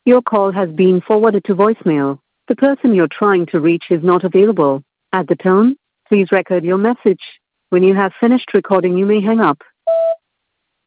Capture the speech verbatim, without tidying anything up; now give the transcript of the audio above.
Your call has been forwarded to voicemail. The person you're trying to reach is not available. At the tone, please record your message. When you have finished recording, you may hang up.